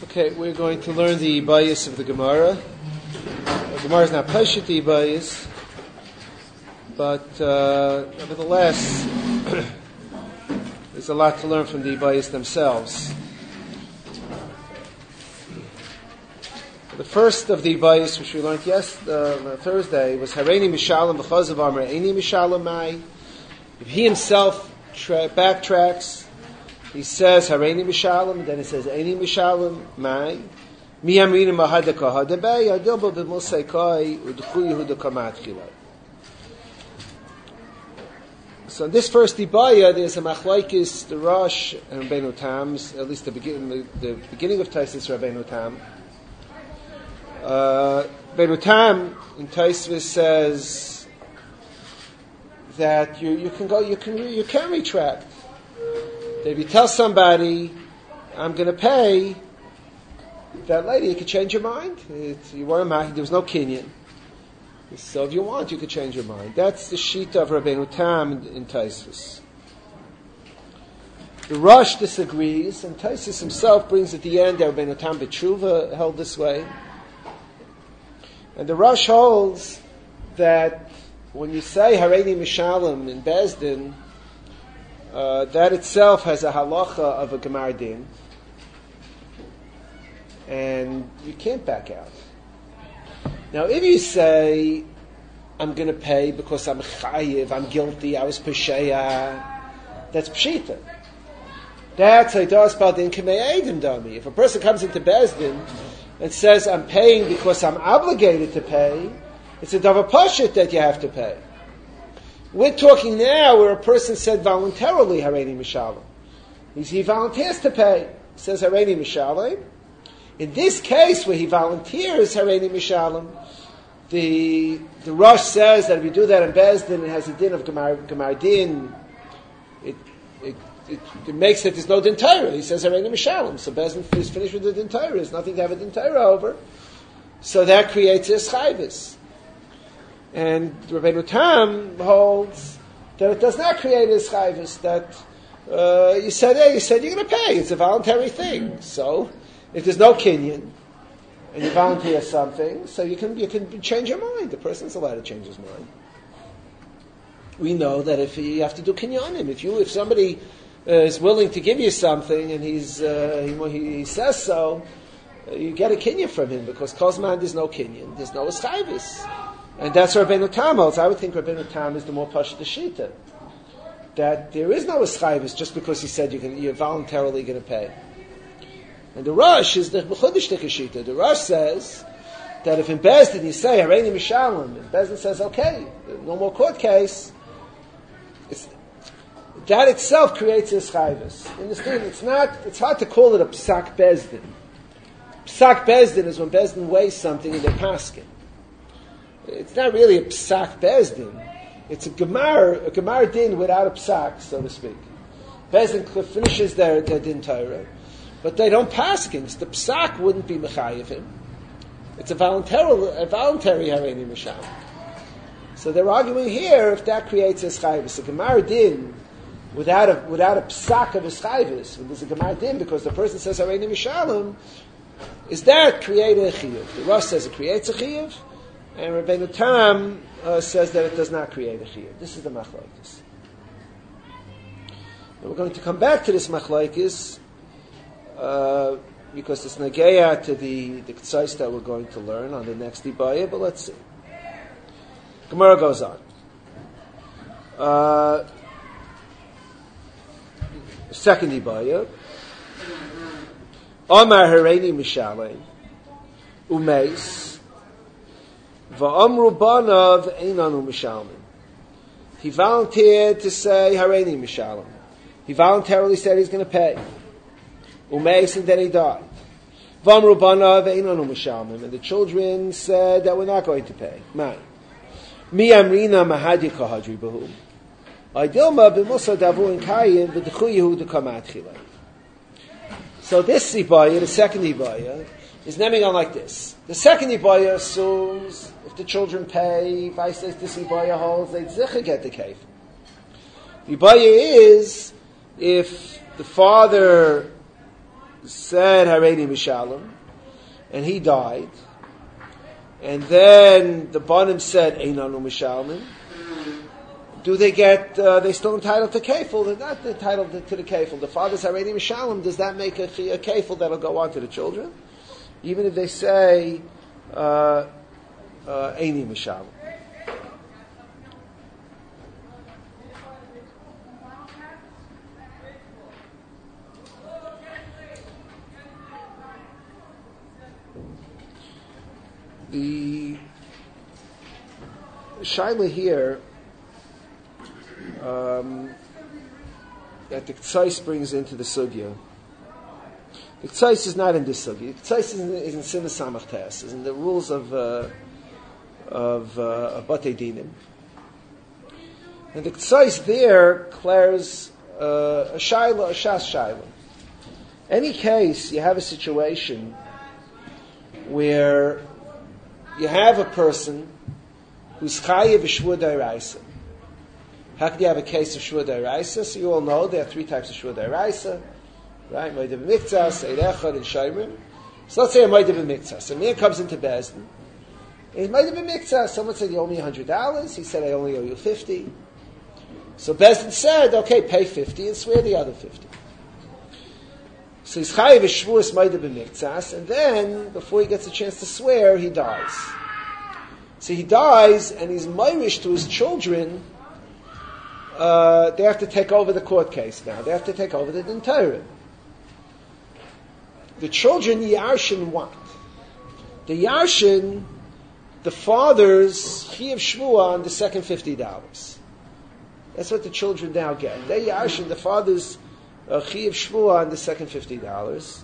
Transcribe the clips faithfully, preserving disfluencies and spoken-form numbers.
Okay, we're going to learn the bias of the Gemara. The Gemara is not Pashut the bias, but uh, nevertheless, there's a lot to learn from the bias themselves. The first of the bias, which we learned yesterday, uh, Thursday, was Hareini Mishalem v'chazav Amar Eini Mishalem Mai. If he himself tra- backtracks, he says Hareini Mishalem, then he says Eini Mishalem Mai. Mi Amrina Mahadaka Hadabay Adilba b'Musay Kai Udchu Yehuda Kamat Chilai. So in this first Dibaya, there's a machlaikis, the Rosh and Rabbeinu Tam, at least the beginning, the, the beginning of Taisus Rabbeinu Tam. Uh, Rabbeinu Tam in Taisvis says that you, you can go, you can you can retract. That if you tell somebody, I'm going to pay that lady, you could change your mind. It, you weren't married, there was no kinyan. So if you want, you could change your mind. That's the sheet of Rabbeinu Tam in, in Taisvis. The Rosh disagrees, and Taisvis himself brings at the end that Rabbeinu Tam B'tshuva held this way. And the Rosh holds that when you say Hareini Mishalem in Bezdin, uh, that itself has a halacha of a Gemar Din, and you can't back out. Now, if you say, I'm going to pay because I'm chayiv, I'm guilty, I was pesheya, that's pshita. That's a das badin k'mei edim dami. If a person comes into Bezdin and says, I'm paying because I'm obligated to pay, it's a davar pashut that you have to pay. We're talking now where a person said voluntarily, Hareini Mishalem. He volunteers to pay. He says, Hareini Mishalem. In this case, where he volunteers, Hareini Mishalem, the the Rosh says that if you do that in Bezdin, it has a din of Gemar, Gemar Din. It, it, it, it makes it there's no din Torah. He says Hareini Mishalem. So Bezdin is finished with the din Torah. There's nothing to have a din Torah over. So that creates a schayvis. And Rabbeinu Tam holds that it does not create a schayvis. That uh, you said, hey, you said you're going to pay. It's a voluntary thing. So if there's no kinyan and you volunteer something, so you can you can change your mind. The person's allowed to change his mind. We know that if you have to do kinyanim, if you if somebody uh, is willing to give you something and he's uh, he, he says so, uh, you get a kinyan from him because kozman there's no kinyan, there's no eschayvis, and that's Rabbeinu Tam holds. I would think Rabbeinu Tam is the more pashut shita, that there is no eschayvis just because he said you can, you're voluntarily going to pay. And the Rosh is the B'chudish Tekashita. The Rosh says that if in Bezdin you say Hareini Mishalem, and Bezdin says okay, no more court case, it's, that itself creates a schayvis. Understand? It's not. It's hard to call it a psak Bezdin. Psak Bezdin is when Bezdin weighs something in their paskin. It's not really a psak Bezdin. It's a gemar, a gemar din without a psak, so to speak. Bezdin finishes their, their din Torah. But they don't paskin. The psak wouldn't be mechayiv him. It's a voluntary, a voluntary Hareini Mishalem. So they're arguing here if that creates a schayvis. A gemar din without a without a psak of a schayvis, when there's a gemar din because the person says Hareini Mishalem, is that create a chiyuv? The Rosh says it creates a chiyuv, and Rabbeinu Tam uh, says that it does not create a chiyuv. This is the machlokes. And we're going to come back to this machlokes. Uh, because it's nageya to the the k'tzais that we're going to learn on the next dibaya, but let's see. Gemara goes on. Uh, second dibaya. Amar Hareini Mishalem umeis va'amru banav einanu Mishalem. He volunteered to say Hareini Mishalem. He voluntarily said he's going to pay. Umeis, and then he died. Vamru banav einanu mishalmim, and the children said that we're not going to pay. Man, mi amrina mahadi kahadri b'hu. Aydilma b'musa davu in kayin v'dechu Yehuda kamat chilai. So this ibaya, the second ibaya, is naming on like this. The second ibaya assumes if the children pay, if I say this ibaya holds, they zicha get the kef. The ibaya is if the father said Hareini Mishalom, and he died, and then the Banim said Einanu Mishalom, do they get, uh, they still entitled to kefil? They're not entitled to, to the kefil. The father's Hareini Mishalom, does that make a, a kefil that'll go on to the children? Even if they say uh, uh, Eini Mishalom. The shaila here um, that the Ktsais brings into the sugya. The Ktsais is not in this sugya. The Ktsais is in, is in Siman Samach Tes, is in the rules of uh, of uh, Batei Dinim. And the Ktsais there declares uh, a shaila, a shas shaila. Any case, you have a situation where you have a person who's chayiv shvur d'oraisa. How could you have a case of shvur d'oraisa? So you all know there are three types of shvur d'oraisa, right? Moed b'miktzas, eid echad, and shayrim. So let's say a moed b'miktzas. A man comes into Bezdin, and he's moed b'miktzas. Someone said, you owe me one hundred dollars. He said, I only owe you fifty. So Bezdin said, okay, pay fifty and swear the other fifty. So he's chayiv shvuas moed b'miktzas, and then, before he gets a chance to swear, he dies. So he dies, and he's meirish to his children. Uh, they have to take over the court case now. They have to take over the Din Torah. The children yarshin what? The yarshin, the father's chiyuv shvua on the second fifty dollars. That's what the children now get. They yarshin the father's Uh, Chiyuv Shvua on the second fifty dollars.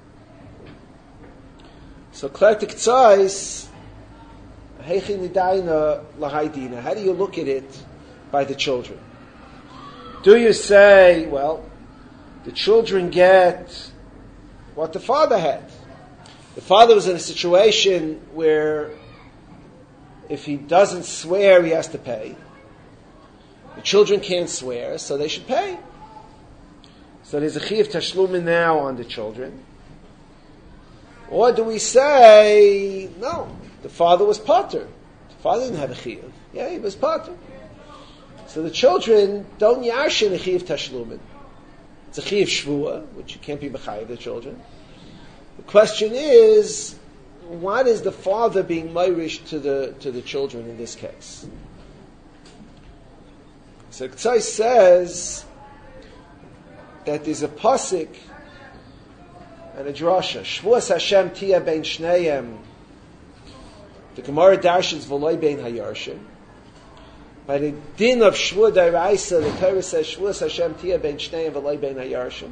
So Klertik Tzais, Heichi Nidayna Lahaydina. How do you look at it by the children? Do you say, well, the children get what the father had? The father was in a situation where if he doesn't swear, he has to pay. The children can't swear, so they should pay. So there's a chiyuv tashlumin now on the children. Or do we say, no, the father was pater. The father didn't have a chiyuv. Yeah, he was pater. So the children don't yarshin a chiyuv tashlumin. It's a chiyuv shvua, which you can't be mechayiv the children. The question is, what is the father being meirish to the to the children in this case? So Ktsai says that there's a pasuk and a drasha. Shvuas Hashem tia bein shneim. The Gemara darshans v'loy bein hayarshim. By the din of shvur d'oraisa, the Torah says Shvuas Hashem tia bein shneim v'loy bein hayarshim.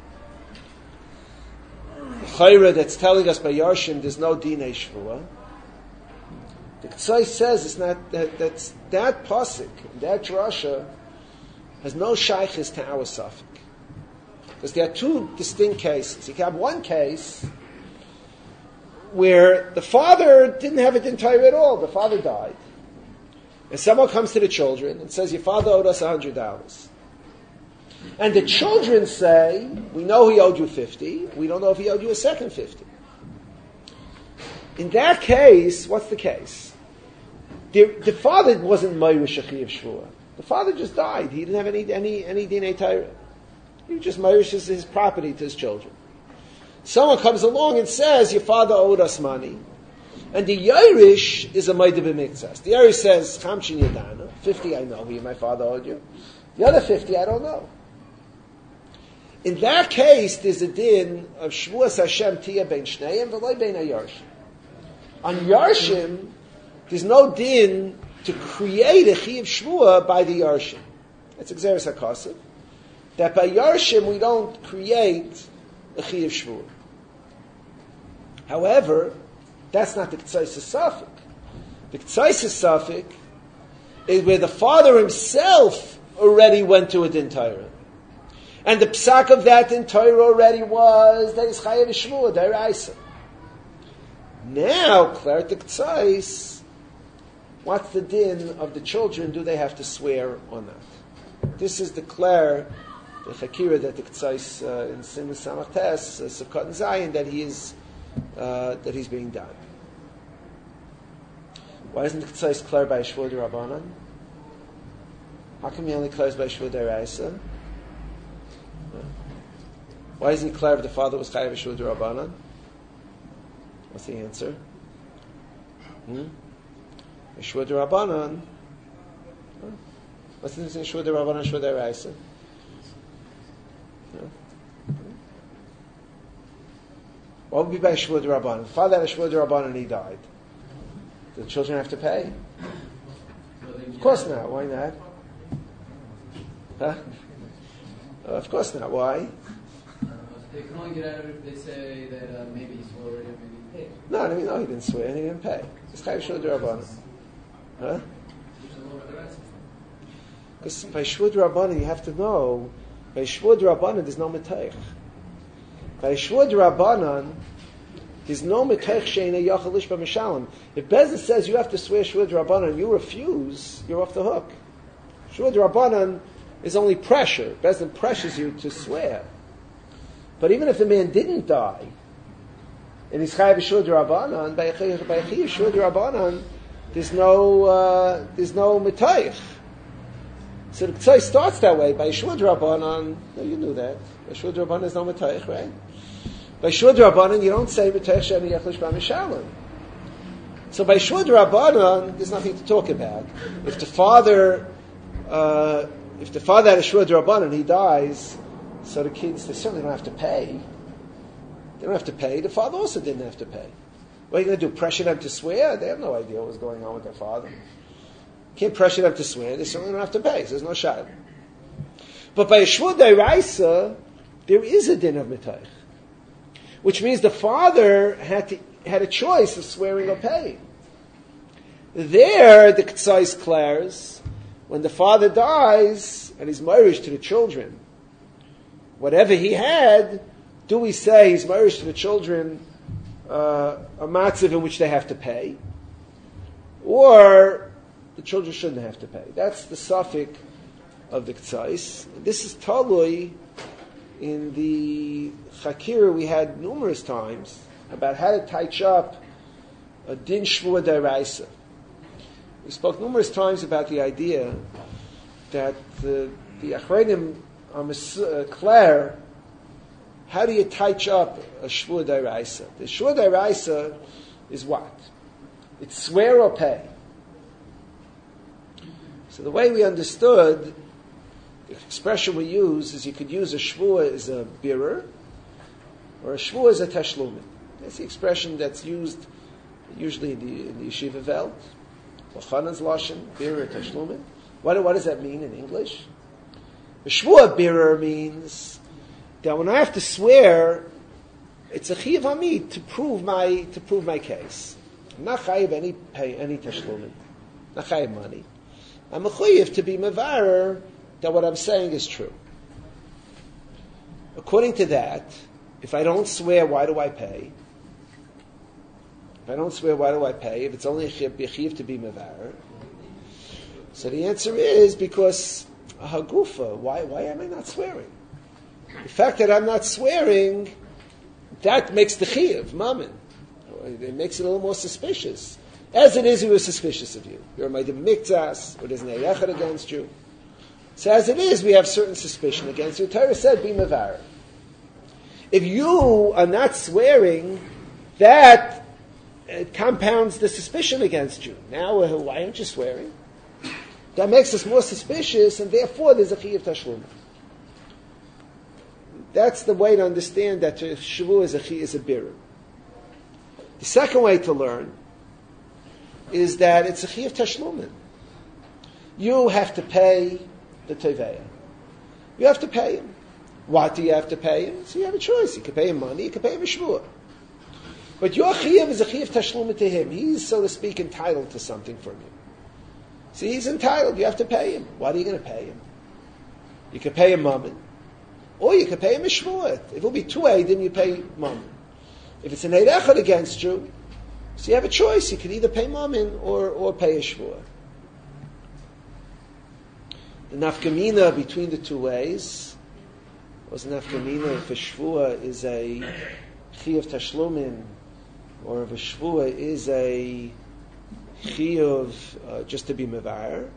The Chayra that's telling us by yarshim there's no dinei shvua. The Ktsai says it's not that that's, that pasuk, that drasha has no shaykhis to our suffix. Because there are two distinct cases. You can have one case where the father didn't have a Din Torah at all. The father died. And someone comes to the children and says, your father owed us one hundred dollars. And the children say, we know he owed you fifty. We don't know if he owed you a second fifty. In that case, what's the case? The, the father wasn't Meirish Chiyuv Shvua. The father just died. He didn't have any any any Dinei Torah. He just mourishes his property to his children. Someone comes along and says, your father owed us money. And the Yerush is a Moed b'miktzas. The Yerush says, Chamshin Yadana, fifty I know who my father owed you. The other fifty I don't know. In that case, there's a din of Shvuas Hashem Tia Ben Shneim v'loy Ben HaYarshim. On Yarshim, there's no din to create a Chiyuv Shvua by the Yarshim. That's Xeris HaKasav. That by Yarshim we don't create a Chiyuv Shvua. However, that's not the Ktsais Safik. The Ktsais Safik is where the father himself already went to a Din Torah. And the psak of that Din Torah already was that is Chayav Shvua, D'oraisa. Now, Kleret the Ktsais, what's the din of the children? Do they have to swear or not? This is the Kleret the Chakira that the K'tzais uh, in Simus Samach Tes, uh, Sukkot and Zion, that he is uh, that he's being done. Why isn't the K'tzais clear by Shvur D'Rabbanan? How come he only clears by Shvur D'Oraisa? Why isn't he clear if the father was Chayav Shvur D'Rabbanan? What's the answer? Hmm? Shvur D'Rabbanan. Huh? What's the difference between Shvur D'Rabbanan and Shvur D'Oraisa? What would be by Shvur D'Rabbanan? The father had a Shvur D'Rabbanan and he died. Do the children have to pay? Of course not. Why not? Huh? Uh, of course not. Why? They can only get out of it if they say that uh, maybe he's already maybe paid. No, I mean, no, he didn't swear and he didn't pay. It's Chayav Shvur D'Rabbanan. Huh? Because by Shvur D'Rabbanan you have to know, by Shvur D'Rabbanan there's no Metaich. By Shvur D'Rabbanan there's no Metaich She'ena Yachal Lishba Mishalem. If Bezdin says you have to swear Shvur D'Rabbanan and you refuse, you're off the hook. Shvur D'Rabbanan is only pressure. Bezdin pressures you to swear. But even if the man didn't die, and he's Chayav Shvur D'Rabbanan, by Chayav Shvur D'Rabbanan, there's no uh, there's no Metaich. So the K'tzai starts that way. By Shvur D'Rabbanan, no, you knew that. By Shvur D'Rabbanan there's no Metaich, right? By Shvur D'Rabbanan you don't say Metaich She'eni Yachal Lishba Mishalem. So by Shvur D'Rabbanan there's nothing to talk about. If the father, uh, if the father had a Shvur D'Rabbanan, he dies. So the kids, they certainly don't have to pay. They don't have to pay. The father also didn't have to pay. What are you going to do? Pressure them to swear? They have no idea what was going on with their father. Can't pressure them to swear. They certainly don't have to pay. So there's no shayla. But by a Shvur D'Oraisa, there is a din of Metaich. Which means the father had to, had a choice of swearing or paying. There, the K'tzai declares, when the father dies, and he's married to the children, whatever he had, do we say he's married to the children uh, a matzav in which they have to pay, or the children shouldn't have to pay? That's the suffix of the K'tzais. This is talui in the Chakira we had numerous times about how to touch up a din Shvur D'Oraisa. We spoke numerous times about the idea that the the Achreinim are clear. How do you touch up a Shvur D'Oraisa? The Shvur D'Oraisa is what? It's swear or pay. So the way we understood, the expression we use is you could use a Shvur as a birer, or a Shvur as a tashlumin. That's the expression that's used usually in the, in the yeshiva velt. Lachanan's lashon, birer tashlumin. What, what does that mean in English? A Shvur birer means that when I have to swear, it's a chiyuv hamid to prove my to prove my case. I'm not chayiv any pay any tashlumin, not chayiv money. I'm a chiyuv to be mevarer that what I'm saying is true. According to that, if I don't swear, why do I pay? If I don't swear, why do I pay? If it's only a chiyuv to be mevarer, so the answer is because a hagufa. Why why am I not swearing? The fact that I'm not swearing, that makes the chiyuv, mammon. It makes it a little more suspicious. As it is, we were suspicious of you. You're my mikzas, or there's an erechad against you. So as it is, we have certain suspicion against you. Torah said, be mevarer. If you are not swearing, that uh, compounds the suspicion against you. Now, uh, why aren't you swearing? That makes us more suspicious, and therefore there's a chiyuv tashlum. That's the way to understand that Shavuot is a chi, is a birur. The second way to learn is that it's a chi of tashlumin. You have to pay the teveya. You have to pay him. What do you have to pay him? So you have a choice. You can pay him money, you can pay him a shvuah. But your chiyuv is a chiyuv tashlumin to him. He's, so to speak, entitled to something from you. See, he's entitled. You have to pay him. What are you going to pay him? You can pay him mammon. Or you can pay him a shvuah. If it will be two eidim, you pay mammon. If it's an eid echad against you, so you have a choice. You can either pay mammon or, or pay a shvuah. The nafkamina between the two ways was nafkamina if a shvua is a chiyuv tashlumin, or if a shvua is a chiyuv uh, just to be mevar.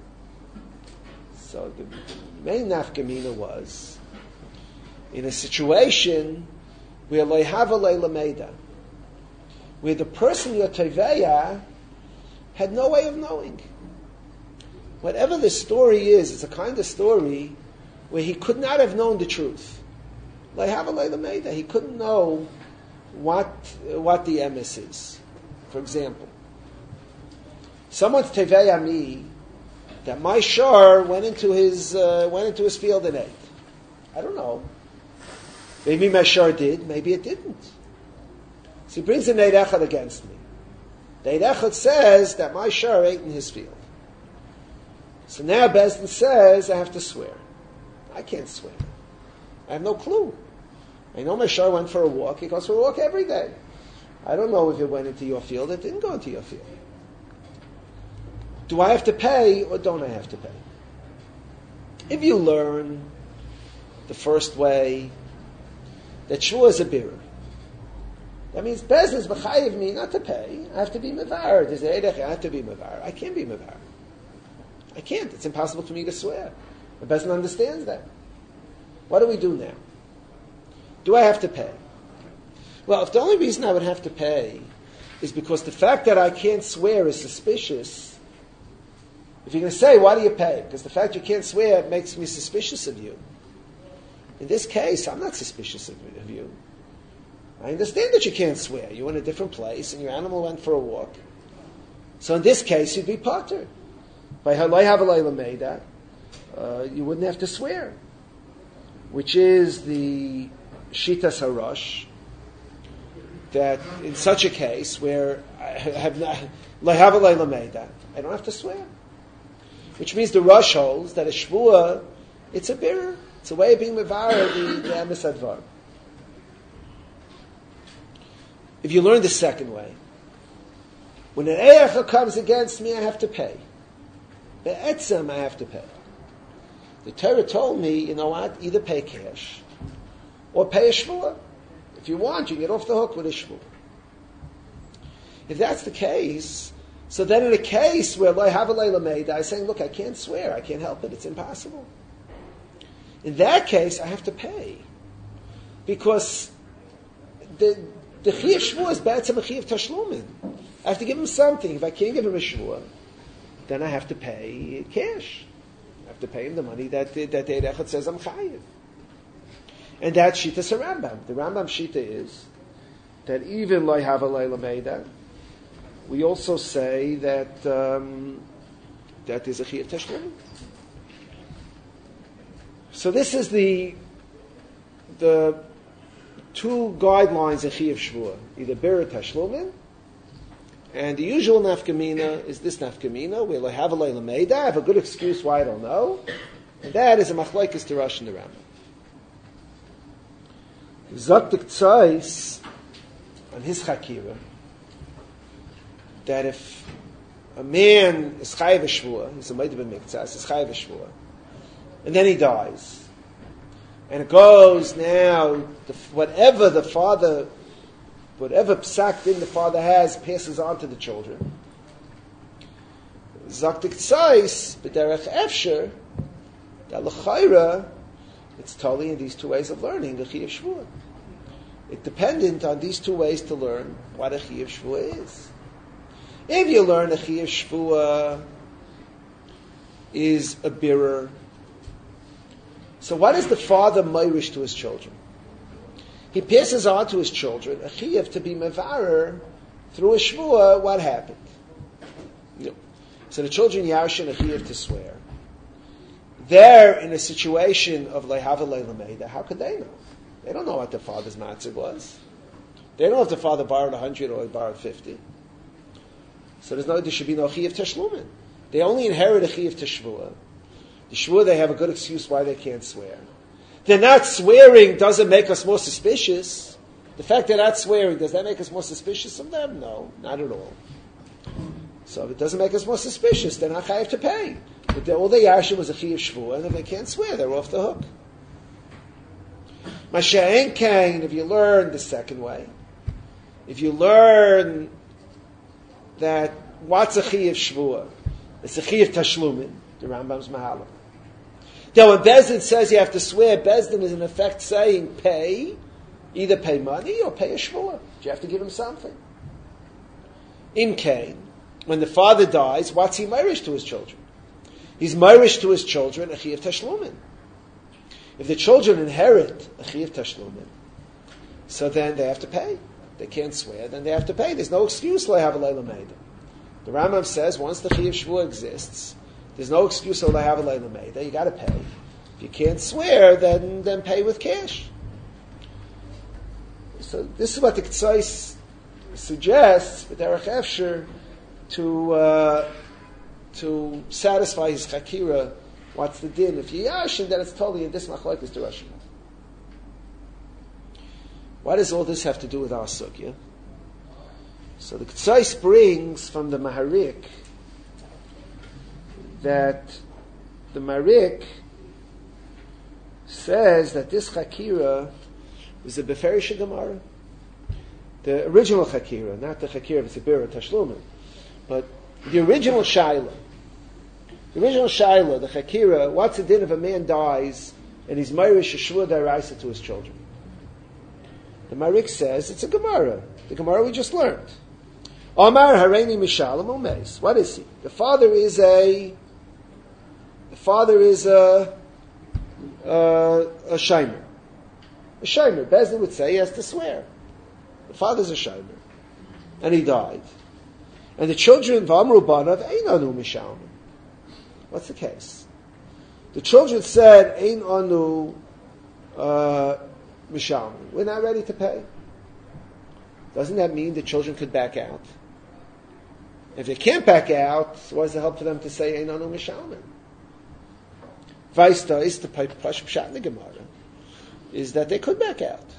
So the main nafkamina was in a situation where loyhava leilameda, where the person you're teveya had no way of knowing. Whatever the story is, it's a kind of story where he could not have known the truth. Loyhava leilameda, he couldn't know what what the emes is. For example, someone's teveya me that my shor went into his uh, went into his field and ate. I don't know. Maybe my shor did, maybe it didn't. So he brings an Eid Echad against me. The Eid Echad says that my shor ate in his field. So now Beis Din says I have to swear. I can't swear. I have no clue. I know my shor went for a walk. He goes for a walk every day. I don't know if it went into your field. It didn't go into your field. Do I have to pay or don't I have to pay? If you learn the first way that shvua is a birur, that means Beis Din is mechayiv me not to pay. I have to be mevar. There's an eidech. I have to be mevar. I can't be mevar. I can't. It's impossible for me to swear. The Beis Din understands that. What do we do now? Do I have to pay? Well, if the only reason I would have to pay is because the fact that I can't swear is suspicious, if you're going to say, why do you pay? Because the fact you can't swear makes me suspicious of you. In this case, I'm not suspicious of, of you. I understand that you can't swear. You're in a different place and your animal went for a walk. So in this case, you'd be potter. By halay havalay lameida, uh, you wouldn't have to swear, which is the shitas harosh, that in such a case where I have not lahavalay lameida, I don't have to swear. Which means the Rosh holds that a shvua, it's a birur. It's a way of being mevar the, the emes advar. If you learn the second way, when an eicha comes against me, I have to pay. Be'etzem, I have to pay. The Torah told me, you know what, either pay cash or pay a shvua. If you want, you can get off the hook with a shvua. If that's the case, so then in a case where lo havalei lameida, I'm saying, look, I can't swear, I can't help it, it's impossible. In that case, I have to pay. Because the the chiyuv shvua is ba'etzem a chiyuv tashlumin. I have to give him something. If I can't give him a shvua, then I have to pay cash. I have to pay him the money that that the Eid Echad says I'm chayiv. And that's Shitas Rambam. The Rambam Shita is that even lo havalei lameida, we also say that um, that is a chiyuv tashlumin. So this is the the two guidelines in chiyuv shvua, either birur tashlumin, and the usual nafkamina is this nafkamina, where lo havalei lameida, I have a good excuse why I don't know, and that is a machlokes to Rosh and the Rambam. Zaktik Tzais on his chakira that if a man is chayiv shvua, he's a meid b'miktzas, is chayiv shvua, and then he dies, and it goes now, the, whatever the father, whatever psak din the father has, passes on to the children. Zaktik Tzais b'derech efsher that l'chayra, it's totally in these two ways of learning the chiyuv shvua. It's dependent on these two ways to learn what a chiyuv shvua is. If you learn a chiyuv shvua is a birur, so what is the father meirish to his children? He passes on to his children a chiyuv to be mevarer through a shvua. What happened? No. So the children yarshin a chiyuv to swear. They're in a situation of lehavalei lameida. How could they know? They don't know what their father's matzah was. They don't know if the father borrowed a hundred or he borrowed fifty. So there's no, there should be no chiyuv tashlumin. They only inherit a chiyuv tashvua. The shvua, they have a good excuse why they can't swear. They're not swearing doesn't make us more suspicious. The fact they're not swearing, does that make us more suspicious of them? No, not at all. So if it doesn't make us more suspicious, they're not chayiv to pay. But all they yarshin was a chiyuv shvua, and if they can't swear, they're off the hook. Masha'en kain, if you learn the second way, if you learn that what's a chiyuv shvuah, it's a chiyuv tashlumin, the Rambam's mahalach. Now when Bezdin says you have to swear, Bezdin is in effect saying pay, either pay money or pay a shvuah. You have to give him something. In Cain, when the father dies, what's he mirish to his children? He's mirish to his children a chiyuv tashlumin. If the children inherit a chiyuv tashlumin, so then they have to pay. They can't swear, then they have to pay. There's no excuse to have a leila meida. The Rambam says once the chiyuv shvuah exists, there's no excuse to have a leila meida. You got to pay. If you can't swear, then then pay with cash. So this is what the Ketzos suggests, but Derech Efsher, to uh, to satisfy his chakira. What's the din? If you yashin, then it's totally in this machlokes to Rashi. What does all this have to do with our sugya? So the Ketzos brings from the Maharik that the Maharik says that this chakira is a Beferish Gemara. The original chakira, not the chakira of Tzibir Tashlumin, but the original Shaila. The original Shaila, the chakira, what's the din if a man dies and he's Meirish Sheshua Daraisa to his children? The Marik says it's a Gemara. The Gemara we just learned. Omar Hareini Mishalim Omeis. What is he? The father is a the father is a a, a Shimer. A Shimer. Bezdin would say he has to swear. The father's a Shimer. And he died. And the children V'amru Banav Ein Anu Mishalim. What's the case? The children said, Ein Anu uh, Mishalim. We're not ready to pay. Doesn't that mean the children could back out? If they can't back out, what does it help for them to say Ein Anu Mishalim? Vaista is the Pash Pshat in the Gemara, is that they could back out.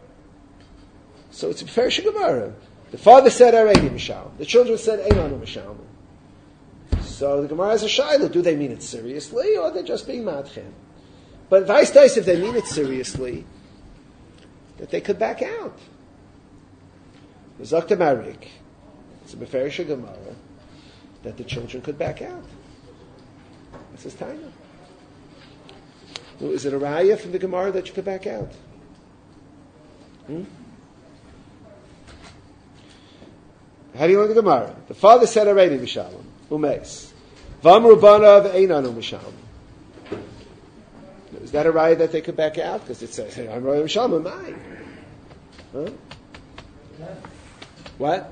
So it's a fair Gemara. The father said Arei Mishalim. The children said Ein Anu Mishalim. So the Gemara has a shayla. Do they mean it seriously, or are they just being madchen? But vice versa, if they mean it seriously, that they could back out. The Zakta Marik, it's a Beferish Gemara, that the children could back out. That's his time. Is it a raya from the Gemara that you could back out? Hmm? How do you learn the Gemara? The father said already, Mishalom, Umeis. V'amru banav ein anu mishalom. Is that a raya that they could back out? Because it says, hey, I'm Roy Mishalom, am I? Huh? What?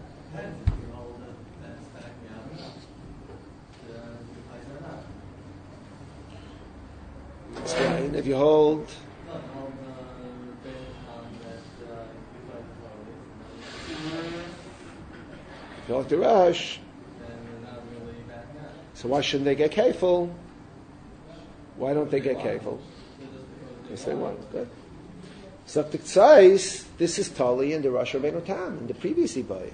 Explain. If you hold... If you hold the rush... So why shouldn't they get kefil? Why don't they get kefil? Because they want. Good. So the Tzais, this is Tali in the Rosh Rabbeinu Tam, in the previous Ibaya.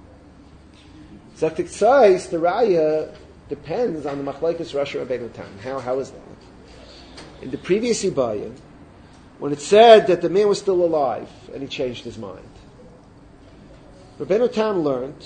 So the Tzais, the Raya, depends on the Machlekes Rosh Rabbeinu Tam. How, how is that? In the previous Ibaya, when it said that the man was still alive, and he changed his mind, Rabbeinu Tam learned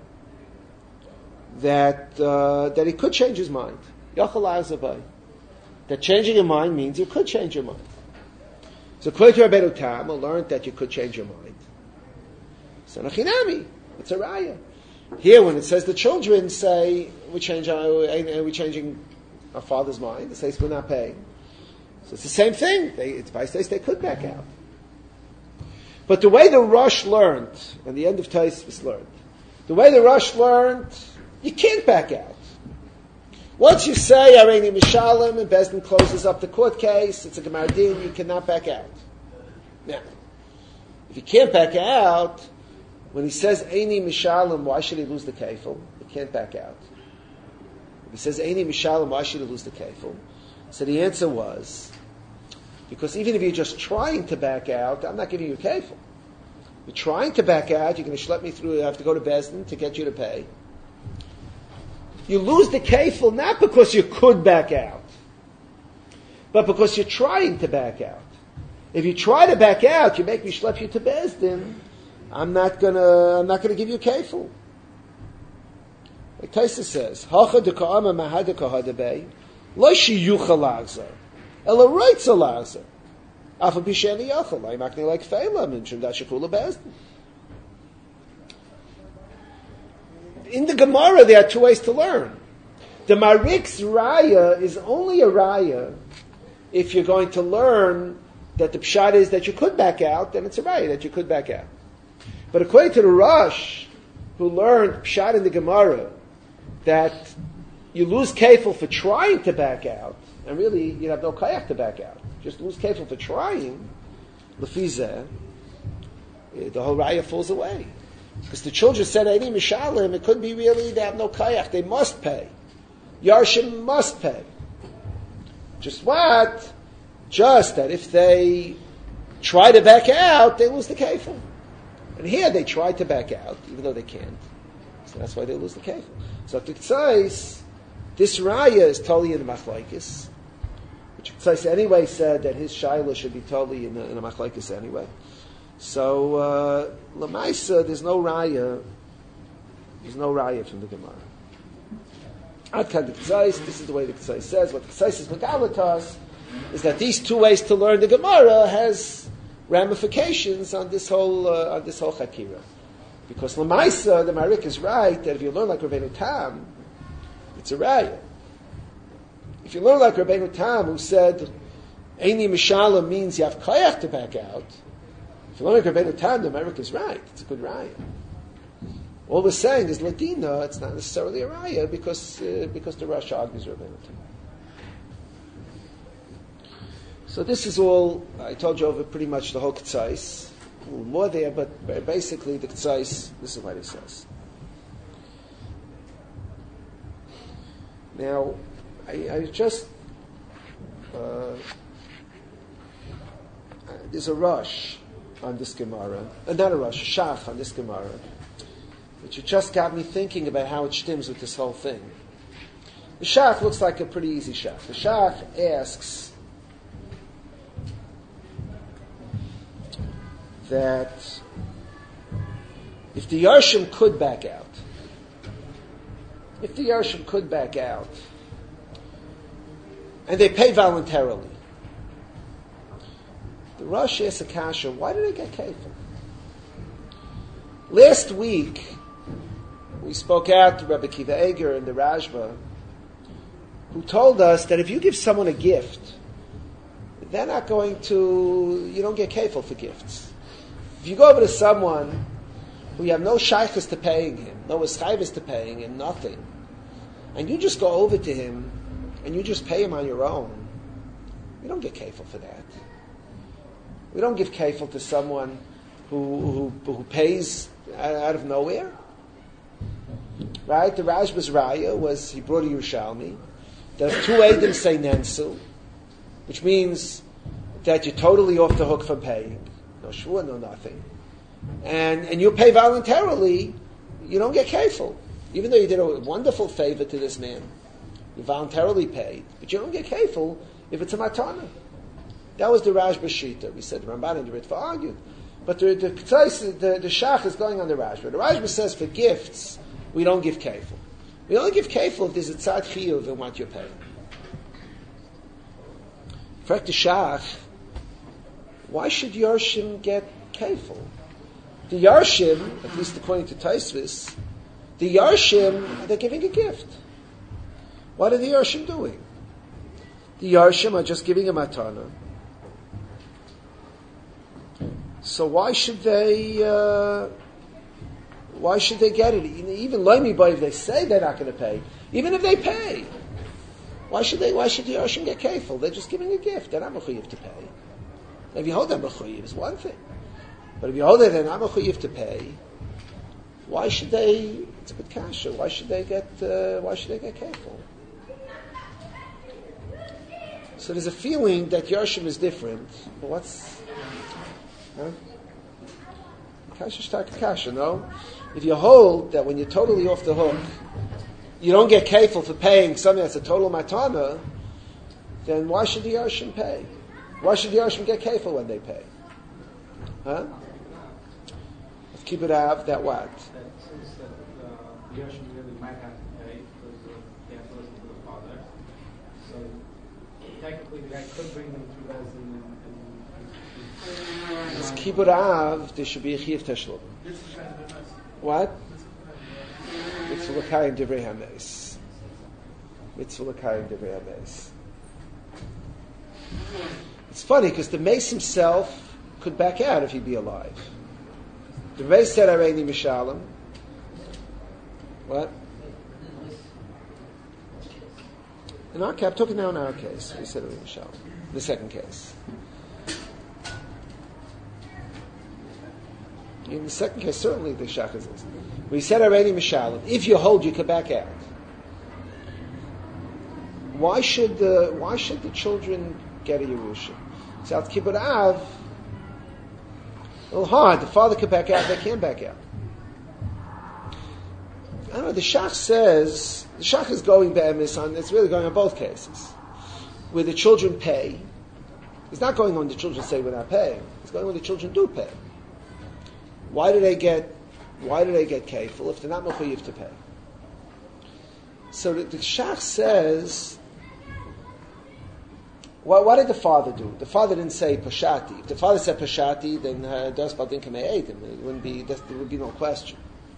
that uh, that he could change his mind. That changing your mind means you could change your mind. So according to Rabbeinu Tam, we learned that you could change your mind. So nachinami, it's a raya. Here, when it says the children say we change our, are we changing our father's mind? It says we're not paying. So it's the same thing. They, it's vice versa. They could back out. But the way the Rosh learned, and the end of Tais was learned, the way the Rosh learned, you can't back out. Once you say Areini Mishalim and Bezdin closes up the court case, it's a Gemar Din, you cannot back out. Now, if you can't back out, when he says Eini Mishalim, why should he lose the kefil? He can't back out. If he says Eini Mishalim, why should he lose the kefil? So the answer was, because even if you're just trying to back out, I'm not giving you a kefil. You're trying to back out, you're going to schlep me through, I have to go to Bezdin to get you to pay. You lose the kefil not because you could back out, but because you're trying to back out. If you try to back out, you make me schlep you to Beis Din, I'm not gonna, I'm not gonna give you kefil. Like Taisa says, Hacha de ka'ama mahada kahadabei, lo shiyucha lagzar, ela reitza lagzar. Afa bisheni yachal, I'm acting like feila, minshim da shekula Beis Din. In the Gemara, there are two ways to learn. The Marik's Raya is only a Raya if you're going to learn that the Pshat is that you could back out, then it's a Raya that you could back out. But according to the Rosh, who learned Pshat in the Gemara, that you lose kefil for trying to back out, and really you have no kayak to back out. Just lose kefil for trying, lefizeh, the whole Raya falls away. Because the children said, Eini Mishalim, it could be really, they have no kayak, they must pay. Yarshim must pay. Just what? Just that if they try to back out, they lose the kefil. And here they tried to back out, even though they can't. So that's why they lose the kefil. So the Tzais, this Raya is totally in the Machlaikis, which Tzais anyway said that his Shaila should be totally in the, in the Machlaikis anyway. So, uh, Lamaisa, there's no raya, there's no raya from the Gemara. Adkan the Tzais, this is the way the Tzais says. What the Tzais is Megalatas is that these two ways to learn the Gemara has ramifications on this whole, uh, on this whole Chakira. Because Lamaisa, the Marik is right, that if you learn like Rabbeinu Tam, it's a raya. If you learn like Rabbeinu Tam, who said, Eini Mishala means you have Kayach to back out, if you learn like Rabbeinu Tam, the America is right. It's a good raya. All we're saying is Ladina, it's not necessarily a raya because uh, because the Rosh argues Rabbeinu Tam. So this is all, I told you over pretty much the whole Ketzais. A little more there, but basically the Ketzais, this is what he says. Now, I, I just, uh, there's a rush on this Gemara, uh, not a rush, a shach on this Gemara, which it just got me thinking about how it stems with this whole thing. The shach looks like a pretty easy shach. The shach asks that if the Yarshim could back out, if the Yarshim could back out, and they pay voluntarily, the Rosh asks Akasha, why did they get kefil? Last week, we spoke out to Rabbi Kiva Eger and the Rashba, who told us that if you give someone a gift, they're not going to, you don't get kefil for gifts. If you go over to someone who you have no shaykhs to paying him, no eschayvus to paying him, nothing, and you just go over to him and you just pay him on your own, you don't get kefil for that. We don't give kefil to someone who, who, who pays out of nowhere. Right? The Rashba's Raya was, he brought a Yerushalmi. The two Eidim say Nensu, which means that you're totally off the hook from paying. No shvua, no nothing. And, and you pay voluntarily, you don't get kefil. Even though you did a wonderful favor to this man. You voluntarily paid, but you don't get kefil if it's a matana. That was the Rashba Shita. We said the Ramban and the Ritva argued. But the the, the, the Shach is going on the Rashba. The Rashba says for gifts, we don't give kefil. We only give kefil if there's a tzad chiyuv and what you're paying. For the Shach, why should Yarshim get kefil? The Yarshim, at least according to Taisvis, the Yarshim, they're giving a gift. What are the Yarshim doing? The Yarshim are just giving a matana. So why should they? Uh, why should they get it? Even Loimi Boy, if they say they're not going to pay, even if they pay, why should they? Why should the Yarshim get kefil? They're just giving a gift. They're not mechuyev to pay. If you hold them mechuyev, is one thing, but if you hold them they're not mechuyev to pay, why should they? It's a good kasha. Why should they get? Uh, why should they get kefil? So there's a feeling that Yarshim is different. But what's Huh? Kasha shtaka kasha, no? If you hold that when you're totally off the hook, you don't get kefil for paying something that's a total matana, then why should the Yarshim pay? Why should the Yarshim get kefil when they pay? Huh? Let's keep it out that what? That since that uh, the Yarshim really might have to pay because uh, they have to listen to the father. So technically, the guy could bring them through Beis Din and. and, and Let's keep it out. There should be a chiyuv teshlum. What? Mitzvah l'kayim divrei hameis. Mitzvah l'kayim divrei hameis. It's funny because the mace himself could back out if he'd be alive. The mace said, "Areini mishalem." What? In our case, I'm talking now in our case. He said, "Areini mishalem." The second case. In the second case, certainly the shach is this. We said already, Mishalim, if you hold, you can back out. Why should the Why should the children get a Yerusha? South Kibbutz Av, a little hard. The father could back out, they can't back out. I don't know, the shach says, the shach is going be'emes on, it's really going on both cases. Where the children pay, it's not going on the children say we're not paying, it's going on the children do pay. Why do they get Why do they get kefil if they're not mechuyev to pay? So the, the shach says, well, what did the father do? The father didn't say pashati. If the father said pashati, then das baldin kamei edim. It wouldn't be there would be no question.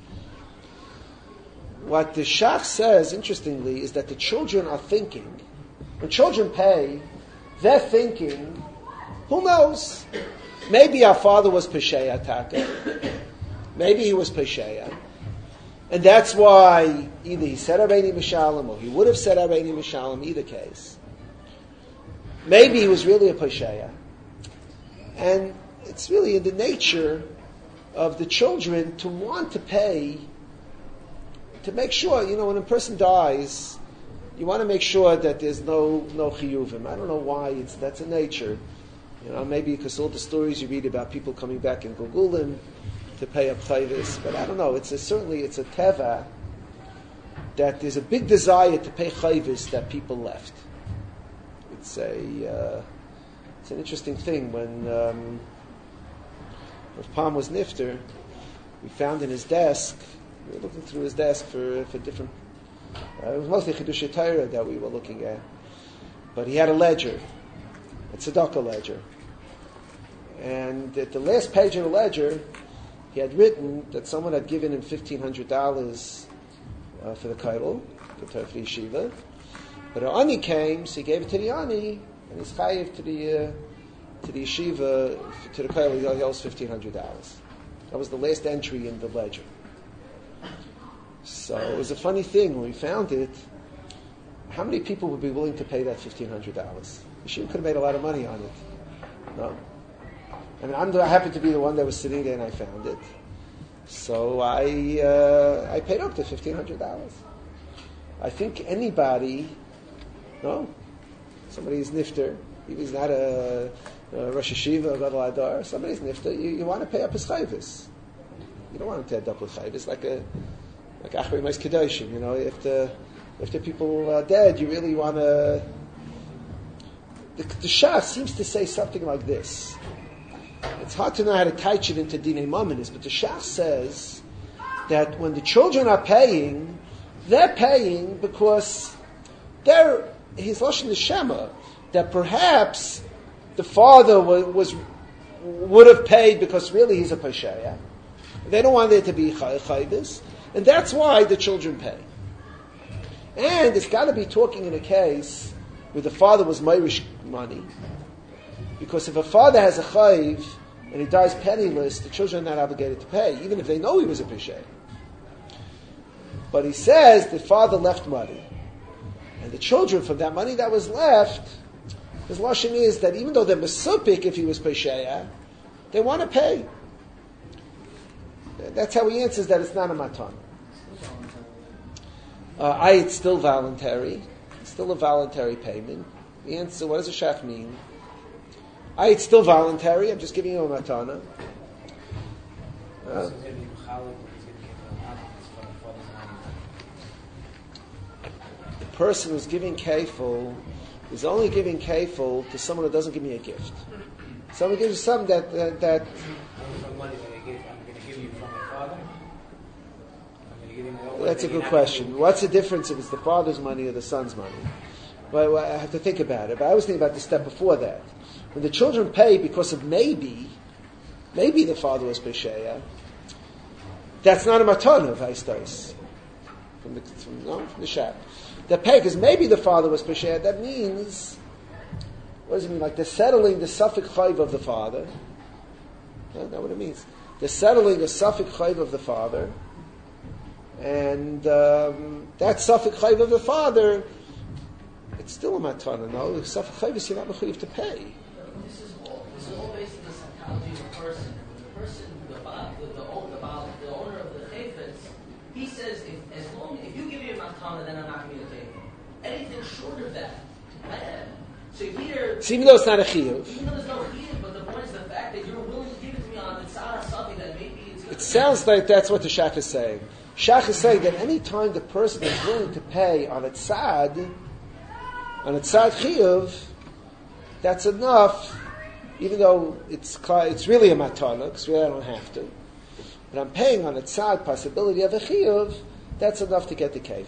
What the shach says, interestingly, is that the children are thinking. When children pay, they're thinking, who knows? Maybe our father was Pesheya Taka. Maybe he was Pesheya. And that's why either he said Areini Mishalem or he would have said Areini Mishalem, either case. Maybe he was really a Pesheya. And it's really in the nature of the children to want to pay, to make sure, you know, when a person dies, you want to make sure that there's no no chiyuvim. I don't know why, it's that's a nature. You know, maybe because all the stories you read about people coming back in Gulgulim to pay up chayvis, but I don't know. It's a, certainly it's a teva that there's a big desire to pay chayvis that people left. It's a uh, it's an interesting thing. When um, Rav Palm was nifter, we found in his desk. We were looking through his desk for for different. Uh, it was mostly Chidushei Torah that we were looking at, but he had a ledger. A tzedakah ledger. And at the last page of the ledger, he had written that someone had given him fifteen hundred dollars uh, for the kaidel, for the yeshiva. But an ani came, so he gave it to the ani, and he's chayiv to the uh, to the yeshiva, to the kaidel, he owes fifteen hundred dollars. That was the last entry in the ledger. So it was a funny thing when we found it. How many people would be willing to pay that fifteen hundred dollars? Yeshiva could have made a lot of money on it. No. I mean, I'm, I happened to be the one that was sitting there and I found it. So I uh, I paid up to fifteen hundred dollars. I think anybody, no, somebody's nifter, if he's not a, a Rosh Hashiva, a Gadol Adar, somebody's nifter, you, you want to pay up his chayvis. You don't want him to end up with chayvis, like a like Achrei Mos Kedoshim, you know, if the if the people are dead, you really want to. The, the Shach seems to say something like this. It's hard to know how to touch it into Dinei Mamonis, but the Shach says that when the children are paying, they're paying because they're, he's Lashon the Shema, that perhaps the father was, was would have paid because really he's a Pesheya. They don't want there to be chayvis, and that's why the children pay. And it's got to be talking in a case where the father was Meirish money, because if a father has a chayiv and he dies penniless, the children are not obligated to pay, even if they know he was a peshay. But he says the father left money, and the children from that money that was left, his lashon is that even though they're mesupik if he was peshay, they want to pay. That's how he answers that it's not a matan. Uh, I, it's still voluntary. Still a voluntary payment. The answer, what does a shach mean? I, it's still voluntary. I'm just giving you a matana. Uh, the person who's giving kefil is only giving kefil to someone who doesn't give me a gift. Someone gives you something that that. that Some money that I give, I'm going to give you from my father. I'm going to give you my own that's a money, good you're not question. gonna- What's the difference if it's the father's money or the son's money? Well, I have to think about it. But I was thinking about the step before that. When the children pay because of maybe, maybe the father was Pesheya, that's not a matana of Haistais. From the, from, no, from the Shab. They pay because maybe the father was Pesheya. That means, what does it mean? Like they're settling the suffix chayv of the father. That's not what it means. They're settling the suffix chayv of the father. And um, that suffix chayv of the father, it's still a matana, no? The suffix chayv is you're not mechuyev to pay. This is all. This is all based on the psychology of the person. And the person, the ba- the the, owner, the, the owner of the chayfetz, he says, if, as long if you give me a matana, then I'm not giving you a chayfetz. Anything short of that, bad. So here, So even though it's not a chiyuv, even though there's no chiyuv, but the point is the fact that you're willing to give it to me on the tzara something that maybe it's. it sounds like that's what the Shach is saying. Shach is saying that any time the person is willing to pay on a tzad, on a tzad chiyuv, that's enough, even though it's it's really a matana, because really I don't have to. But I'm paying on a tzad possibility of a chiyuv, that's enough to get the kefil.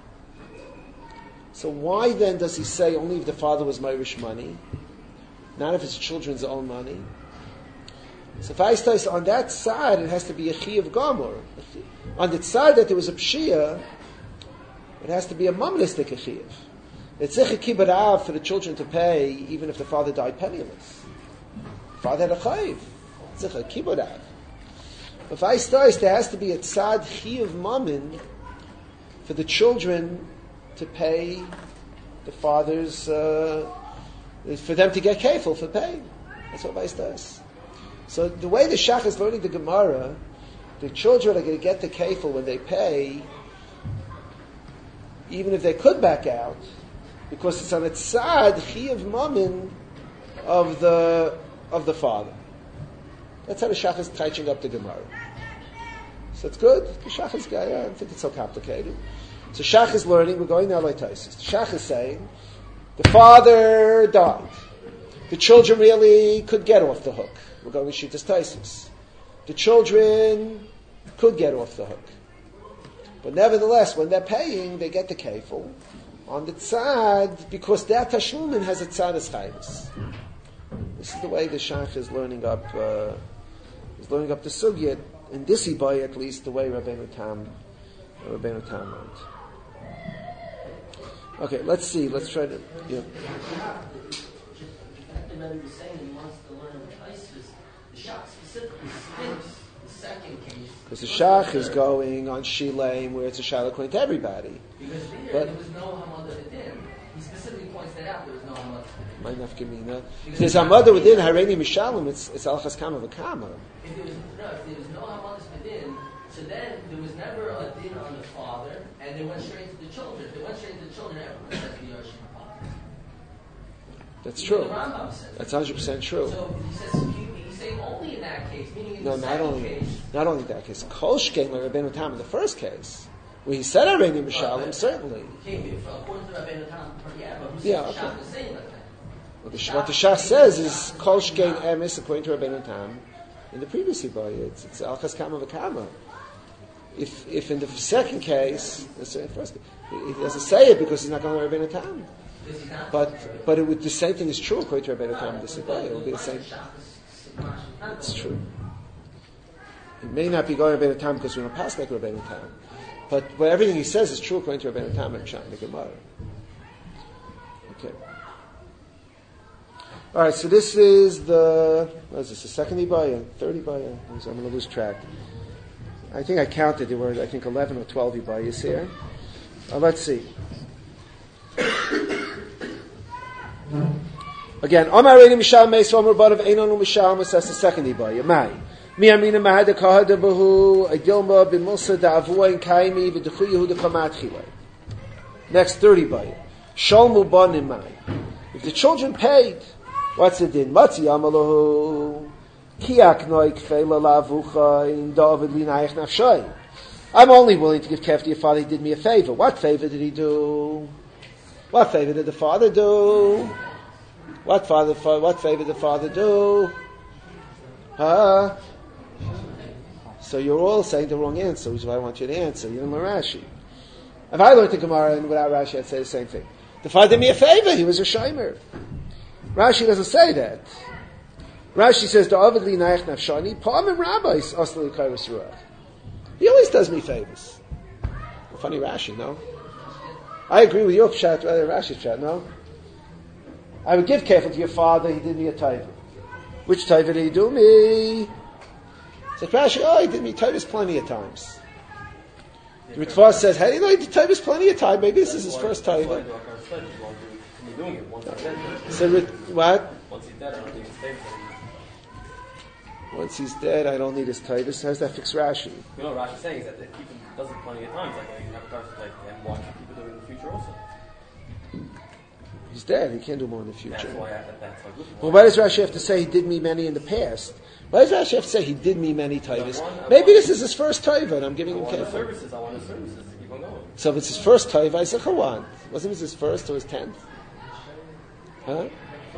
So why then does he say only if the father was Irish money, not if it's children's own money? So if I say on that side, it has to be a chiyuv gamur. On the side that there was a pshia, it has to be a mamlistik chiyuv. It's a kibbut av for the children to pay, even if the father died penniless. The father had a chayiv. It's a kibbut av. If I say there has to be a tzad chiyuv mamin for the children to pay the father's, uh, for them to get kefil for paying. That's what Vice does. So the way the Shach is learning the Gemara, the children are going to get the kefil when they pay, even if they could back out, because it's on a tzad chiyuv mamin of the of the father. That's how the Shach is teaching up the Gemara. So it's good. The Shach is, I don't think it's so complicated. So Shach is learning, we're going now like Taisus. Shach is saying, the father died. The children really could get off the hook. We're going to shoot this Taisus. The children could get off the hook. But nevertheless, when they're paying, they get the kefil on the tzad, because that tashlumin has a tzad as chayvus. This is the way the Shach is learning up, uh, is learning up the sugya, in this ibay at least, the way Rabbeinu Tam, Rabbeinu Tam learned. Okay, let's see. Let's try to. Yeah. The Rebbe was saying he wants to learn with Isis. The Shach specifically skips the second case. Because the Shach is going on Shileim, where it's a Shach according to everybody. Because there, But- there was no Hamad within. He specifically points that out. There was no Hamad within. My nafkamina. If there's a mother within Hareni Mishalim, it's it's Alchas Kama V'Kama. If there was no, if there was no Hamad within, so then there was never a din on the father, and they went straight to the children. If they went straight to the children, everyone says the Yoshim father. That's Even true. The Rambam says. That's one hundred percent true. So he says he, he's saying only in that case, meaning in No, the not second only case. not only that case. Kol Shkein like Rabbeinu Tam in the first case, where he said Hareni Mishalim, certainly. Okay, if, according to Rabbeinu Tam, yeah, but who says Yeah, the okay. Shach is saying like that? What the, what the Shach says is Kol Shkein Emes according to Rabbeinu Tam. In the previous ibaya, it's it's Alchas Kama V'Kama. If if in the second case, the first, he doesn't say it because he's not going to Rabbeinu Tam. Is he not? But but it would, the same thing is true according to Rabbeinu Tam. This ibaya, it will be the same. It's true. It may not be going Rabbeinu Tam because we don't pass like Rabbeinu Tam, but but everything he says is true according to Rabbeinu Tam and Pshat in the Gemara. Okay. All right, so this is the, what is this, the second Ibaya, third Ibaya? I'm going to lose track. I think I counted, there were, I think, eleven or twelve Ibayas here. Uh, let's see. Again, Omar Reini Mishal Meis, Omar Barav Einonu Mishal, that's the second Ibaya. Mai. Mi Amina Mahada Kahada Bahu, Adilma bin Musa da Avua in Kaimi, Viduchu Yehuda Kamat Chilai. Next, third Ibaya. Shalmu Banim Mai. If the children paid, what's the din? Matzi Amalahu. Kiak Noi Kfeila Lavucha in David Linayach Nafshay. I'm only willing to give kef to your father. He did me a favor. What favor did he do? What favor did the father do? What father? What favor did the father do? Huh? So you're all saying the wrong answer, which is what I want you to answer. You didn't learn Rashi. If I learned the Gemara and without Rashi, I'd say the same thing. The father did me a favor. He was a shomer. Rashi doesn't say that. Rashi says, "Da'avid li naich nafshani, pa'amim rabbis asli kairos ruach." He always does me favors. Well, funny Rashi, no? I agree with your pshat rather than Rashi's pshat, no? I would give careful to your father, he did me a taiva. Which taiva did he do me? Says Rashi, oh, he did me taivas plenty of times. The Ritva says, hey, you know, he did taivas plenty of times, maybe this is his first taiva. So, what? Once he's dead, I don't think it's taivas anymore. Once he's dead, I don't need his taivas. How's that fix Rashi? You know what Rashi's saying is that if he does it plenty of times, like you have a person like and watch people do it in the future also. He's dead. He can't do more in the future. That's why I, that's like, well, why does Rashi have to say he did me many in the past? Why does Rashi have to say he did me many taivas? Maybe this is his first taiva, and I'm giving him careful. Services, I want his services to keep on going. So if it's his first taiva, I say Chawan. Wasn't it his first or his tenth? Huh?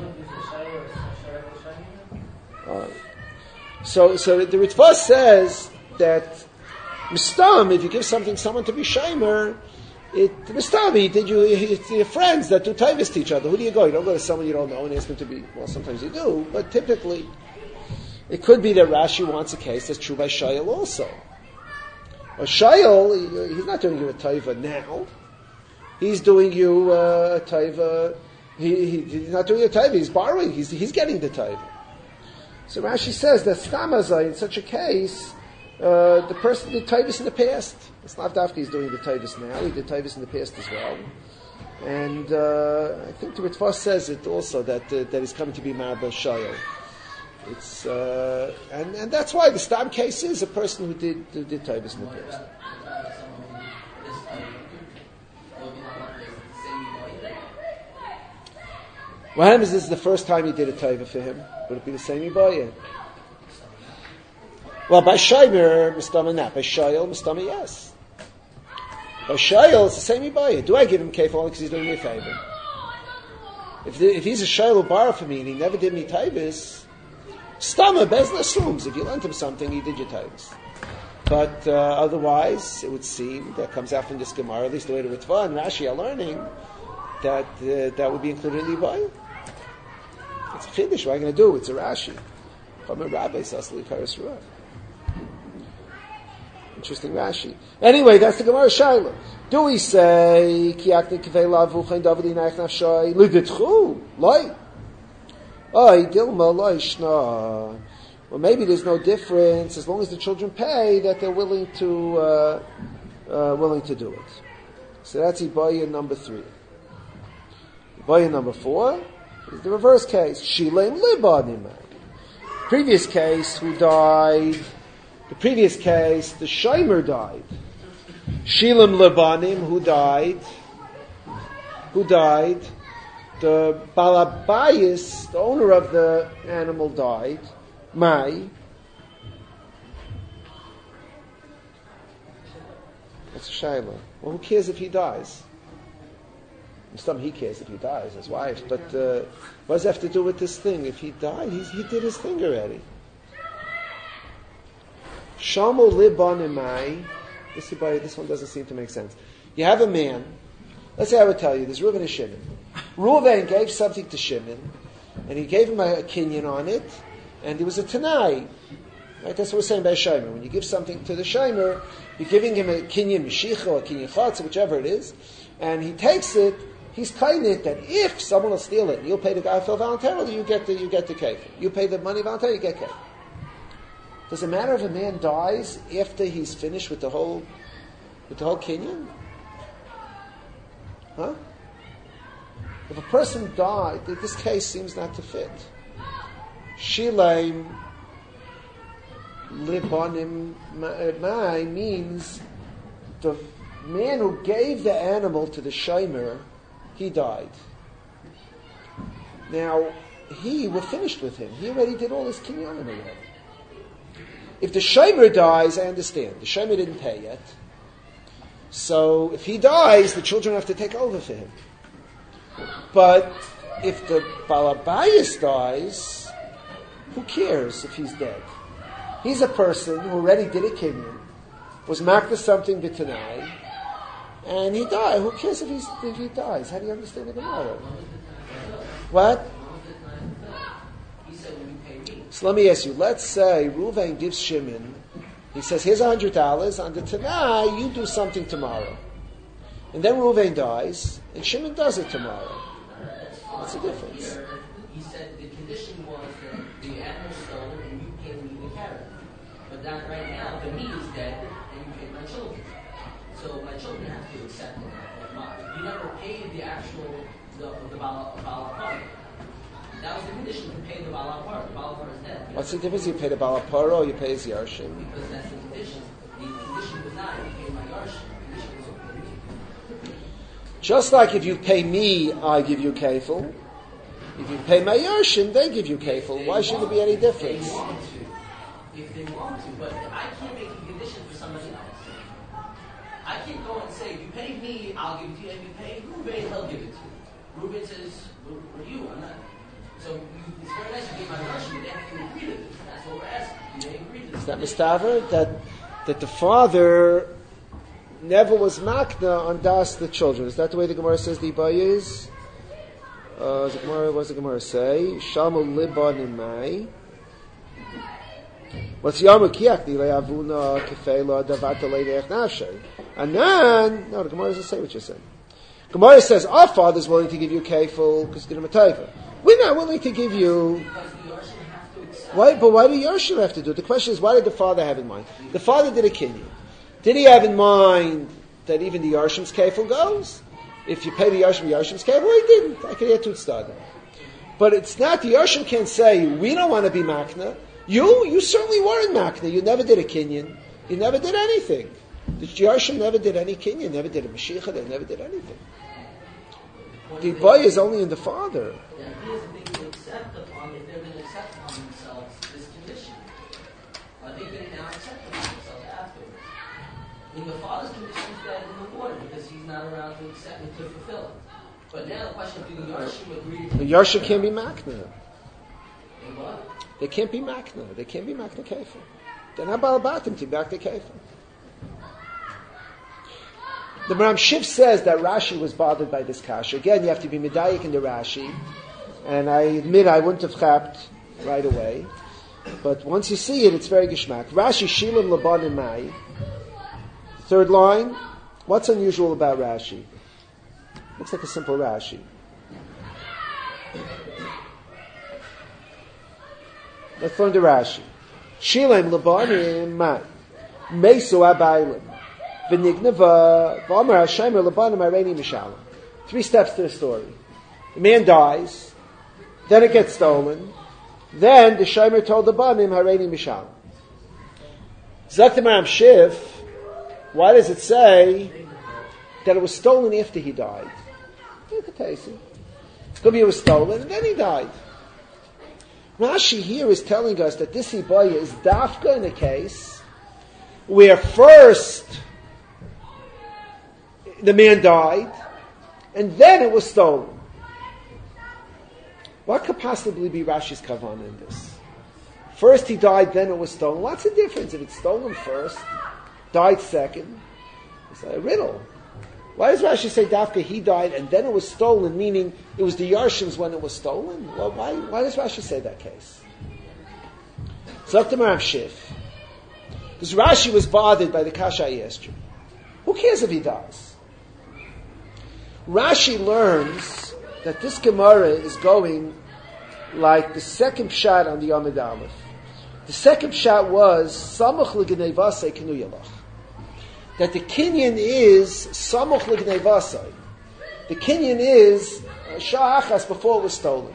Uh, so, so the Ritva says that Mistam, if you give something someone to be shamer, it Mistam, did you it's your friends that do taivas to each other? Who do you go? You don't go to someone you don't know and ask them to be. Well, sometimes you do, but typically it could be that Rashi wants a case that's true by Shayel also. A Shayel, he's not doing you a taiva now. He's doing you uh, a taiva. He, he, he's not doing a taiva. He's borrowing. He's he's getting the taiva. So Rashi says that Stamazai, in such a case, uh, the person did taivas in the past. It's not Dafki he's doing the taivas now. He did taivas in the past as well. And uh, I think the Ritva says it also that uh, that he's coming to be Marabel Shayel. It's uh, and and that's why the Stam case is a person who did who did taivas in the past. What happens is this is the first time he did a taiva for him? Would it be the same Ibayah? Well, by Shaymer, Mustama not. By Shayel, Mustama yes. By Shayel, it's the same Ibayah. Do I give him kefal only because he's doing me a favor? If, the, if he's a Shayel who borrowed from me and he never did me taivas, Stama, Bezna assumes if you lent him something, he did your taivas. But uh, otherwise, it would seem that comes out from this Gemara, at least the way the Ritva and Rashi are learning, that uh, that would be included in the Ibayah. It's a Chiddush. What are you going to do? It's a Rashi. Interesting Rashi. Anyway, that's the Gemara Shaila. Do we say Kiakne Kivei Lavu Chain Davidi Naich Nafshai Liditchu Loi? Oy Dilma Loi Shna. Well, maybe there's no difference as long as the children pay that they're willing to uh, uh, willing to do it. So that's Ibayah number three. Ibayah number four is the reverse case. Shilem Libanim. Previous case, who died? The previous case, the Shomer died. Shilem Libanim, who died? Who died? The Balabayas, the owner of the animal, died. Mai. That's a Shaila. Well, who cares if he dies? Some he cares if he dies, his wife. But uh, what does that have to do with this thing? If he died, he's, he did his thing already. Shamo libanimai. This this one doesn't seem to make sense. You have a man. Let's say I would tell you, there's Reuven and Shimon. Reuven gave something to Shimon, and he gave him a, a kinyan on it, and there was a tanai. Right? That's what we're saying by Shomer. When you give something to the Shomer, you're giving him a kinyan mishicha or a kinyan chatz, whichever it is, and he takes it. He's kind it that if someone will steal it, and you'll pay the guy for voluntarily, you get the you get the kefir. You pay the money voluntarily, you get kefir. Does it matter if a man dies after he's finished with the whole with the whole kinyan? Huh? If a person died, this case seems not to fit. Shilaim libanim mai means the man who gave the animal to the shomer, he died. Now, he, we're finished with him. He already did all his kinyanim already. If the shomer dies, I understand. The shomer didn't pay yet. So, if he dies, the children have to take over for him. But if the Balabayas dies, who cares if he's dead? He's a person who already did a kinyan, was marked as something b'tanai, and he died. Who cares if, he's, if he dies? How do you understand the Gemara? What? So let me ask you, let's say Reuven gives Shimon, he says, here's a hundred dollars, on the Tanai, you do something tomorrow. And then Reuven dies, and Shimon does it tomorrow. What's the difference? Here, he said the condition was that the animal was stolen and you paid me the carrot. But that right now, the meat is dead and you paid my children. So my children have to accept it. You never paid the actual, the, the Bala part. That was the condition to pay the Bala part. The Bala part is dead. What's the difference? You pay the Bala Paro or you pay his Yarshim? Because that's the condition. The condition was not you pay my Yarshim. The condition was to pay me. Just like if you pay me, I give you kefil. If you pay my Yarshim, they give you kefil. Why should there be any difference? If they want to. If they want to. But I can't make a condition for somebody else. I can't go and say, if you pay me, I'll give it to you. If you pay Reuben, he'll give it to you. Reuben says, for you, I'm not. So you, it's very nice to give my Yarshim, but they have to agree to this. That's what we're asking. Do they agree to this? Is that Mustafa? That, that the father never was makna on das the children. Is that the way the Gemara says the Ibai is? Uh, the Gemara, what does the Gemara say? Shamu liban imai. What's yamu kiach li le'avuna kefela davata le'neich nafshay. And then, no, the Gemara doesn't say what you're saying. Gemara says our father's willing to give you kefil because give him a taiva. We're not willing to give you. Why? But why do Yarshim have to do it? The question is, why did the father have in mind? The father did a kinyan. Did he have in mind that even the Yarshim's kefil goes? If you pay the Yarshim, Yarshim's kefil, well, he didn't. I could hear two start. But it's not, the Yarshim can't say, we don't want to be makna. You, you certainly weren't makna. You never did a kinyan. You never did anything. The Yarshim never did any kinyan, never did a Mashiach, they never did anything. The boy is only in the father. The idea is that they can accept upon, if they're going to accept upon themselves this condition. Are they going to now accept upon themselves afterwards? I mean, the father's condition is dead in the water because he's not around to accept and to fulfill it. But now the question of do the Yarshim agree to The Yarshim can't be makna. And what? They can't be makna. They can't be makna kefil. They're not balabatim to back the kefil. The Maram Shiv says that Rashi was bothered by this kasha. Again, you have to be medayik in the Rashi. And I admit I wouldn't have chapped right away. But once you see it, it's very gishmak. Rashi, Shilim Laban and Mai. Third line. What's unusual about Rashi? Looks like a simple Rashi. Let's learn the Rashi. Shilim Laban and Mai. Mesu Abaylim. V'nignava v'amar Hashemer Labanim Areini Mishalim. Three steps to the story. The man dies, then it gets stolen, then the Shemer told the Banim Hareini Mishalim. Zakta Maram Shiv, why does it say that it was stolen after he died? Look at Tasi. It could be it was stolen and then he died. Rashi here is telling us that this Ibaya is dafka in a case where first the man died, and then it was stolen. What could possibly be Rashi's kavanah in this? First he died, then it was stolen. What's the difference if it's stolen first, died second? It's a riddle. Why does Rashi say Dafka he died and then it was stolen, meaning it was the Yarshim's when it was stolen? Well, why, why does Rashi say that case? Zok Maram Shiv. Because Rashi was bothered by the kasha I asked you. Who cares if he dies? Rashi learns that this Gemara is going like the second pshat on the Amid Aleph. The second pshat was Samach l'gnei vasei kenu yalach. That the kinyan is Samach l'gnei vasei. The kinyan is uh, Shah Achas before it was stolen.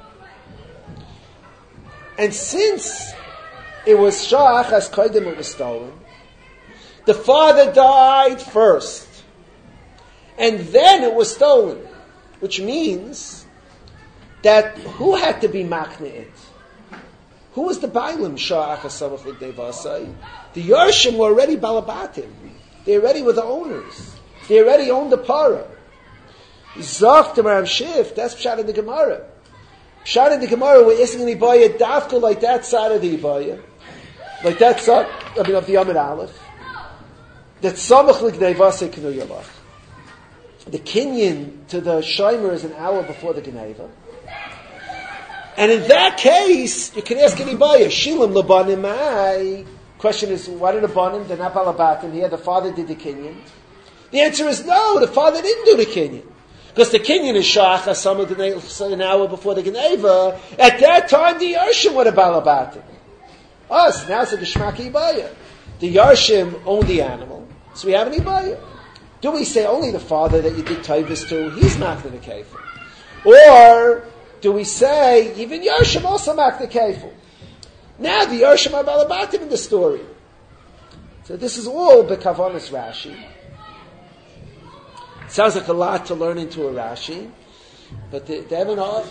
And since it was Shah Achas Kodim it was stolen, the father died first. And then it was stolen. Which means that who had to be makna it? Who was the Bailim Shah Achas Samach l'gnei vasei? The Yarshim were already balabatim. They already were the owners. They already owned the para. Zach the Maram Shif, that's Pshat in the Gemara. Pshat in the Gemara, we're asking an Ibaya dafka like that side of the Ibaya, like that side, I mean, of the Amid Aleph, that Samach l'Gneva say Kenu Yalach. The Kinyan to the Shomer is an hour before the Geneva. And in that case, you can ask any Ibaya, Shilam Labanim Ai. Question is, why did the Banim, they're not Balabatim here, the father did the Kinyan? The answer is no, the father didn't do the Kinyan. Because the Kinyan is Shach, some of the an hour before the Geneva. At that time, the Yarshim were the Balabatim. Us, now it's a Geshmak Ibaya. The Yarshim own the animal, so we have an Ibaya. Do we say only the father that you did Taivas to, he's not the Kefil? Or do we say, even Yarshim also mak the Kefil? Now the Yarshim are Balabatim in the story. So this is all Bekavonis Rashi. Sounds like a lot to learn into a Rashi, but the, the Evan Al-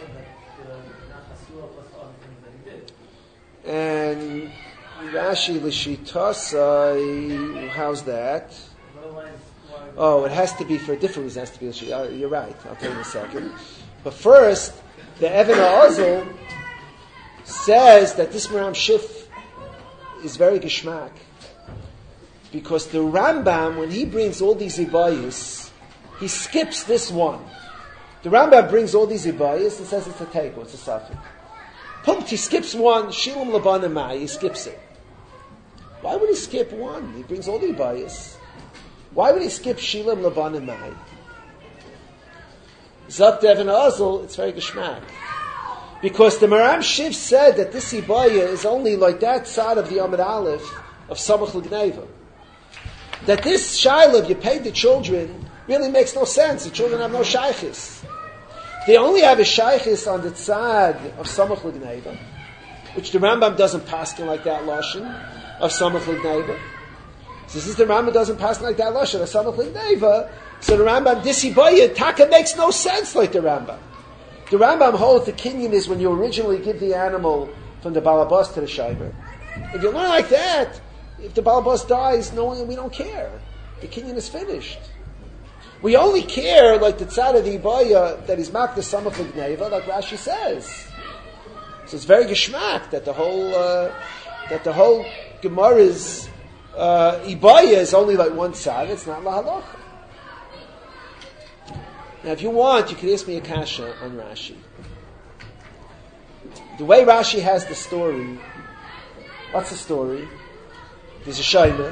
and Rashi L'Shitasai, how's that? Oh, it has to be for a different reason. It has to be L'Shit. You're right. I'll tell you in a second. But first, the Evan Ha'azal says that this Maram Shif is very geschmack, because the Rambam, when he brings all these Ibayis, he skips this one. The Rambam brings all these Ibayis and says it's a Teiko, it's a Safik. Pumpt, he skips one, Shilam Laban Mai, he skips it. Why would he skip one? He brings all the Ibayis. Why would he skip Shilam Laban Mai? Zak Devin Azul, it's very geschmack. Because the Maram Shiv said that this Ibaya is only like that side of the Amid Aleph of Samach L'Gneva. That this Shiloh, you paid the children, really makes no sense. The children have no shaykhis. They only have a shaykhis on the tzad of Samach L'Gneva, which the Rambam doesn't paskin like that lashon of Samach L'Gneva. So since the Rambam doesn't paskin like that lashon of Samach L'Gneva, so the Rambam disibaya taka makes no sense like the Rambam. The Rambam holds the kinyan is when you originally give the animal from the balabas to the shayber. If you learn like that, if the balabas dies, no, we don't care. The kinyan is finished. We only care, like the tzad of the Ibaya, that he's mak the samach l'gneva, like Rashi says. So it's very geschmack that the whole uh, that the whole Gemara's uh, Ibaya is only like one side. It's not lahalacha. Now, if you want, you could ask me a kasha on Rashi. The way Rashi has the story, what's the story? There's a shaymer,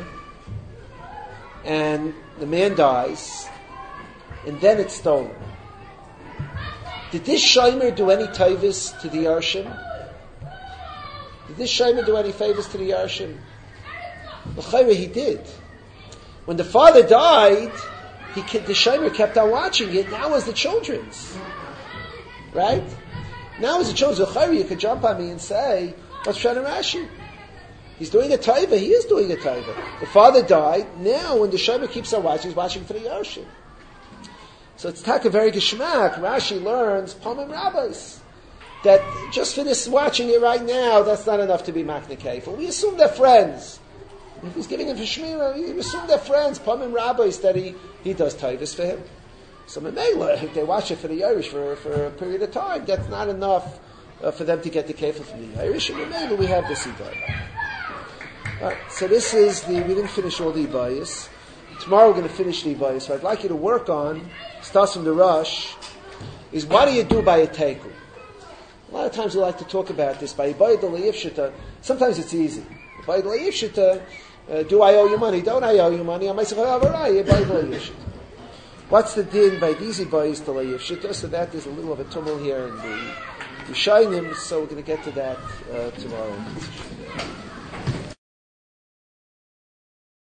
and the man dies, and then it's stolen. Did this shaymer do any taivas to the Yarshim? Did this shaymer do any favors to the Yarshim? L'chayre, he did. When the father died, he, the shaymer kept on watching it. Now is the children's. Right? Now is the children's. L'chayre, you could jump on me and say, what's Pshat Rashi? He's doing a taiva. He is doing a taiva. The father died. Now, when the shaymer keeps on watching, he's watching for the Yarshim. So it's taka very geschmack. Rashi learns Pamim Rabbis that just for this watching it right now, that's not enough to be makna kefil. We assume they're friends. If he's giving him for shmira, we assume they're friends. Pamim Rabbis that he, he does taivas for him. So Memela, if they watch it for the Irish for, for a period of time, that's not enough uh, for them to get the kefil from the Irish. And Memela, we have this idea. Alright, so this is the, we didn't finish all the Ibayas. Tomorrow we're going to finish the Ibayas. So I'd like you to work on, starts from the Rush, is what do you do by a teiku? A lot of times we like to talk about this. By Ibayad L'Yivshita, sometimes it's easy. By L'Yivshita, uh, do I owe you money? Don't I owe you money? I might say, what's the din by these Ibayas to L'Yivshita? So that is a little of a tumult here in the Yishayim, so we're going to get to that uh, tomorrow.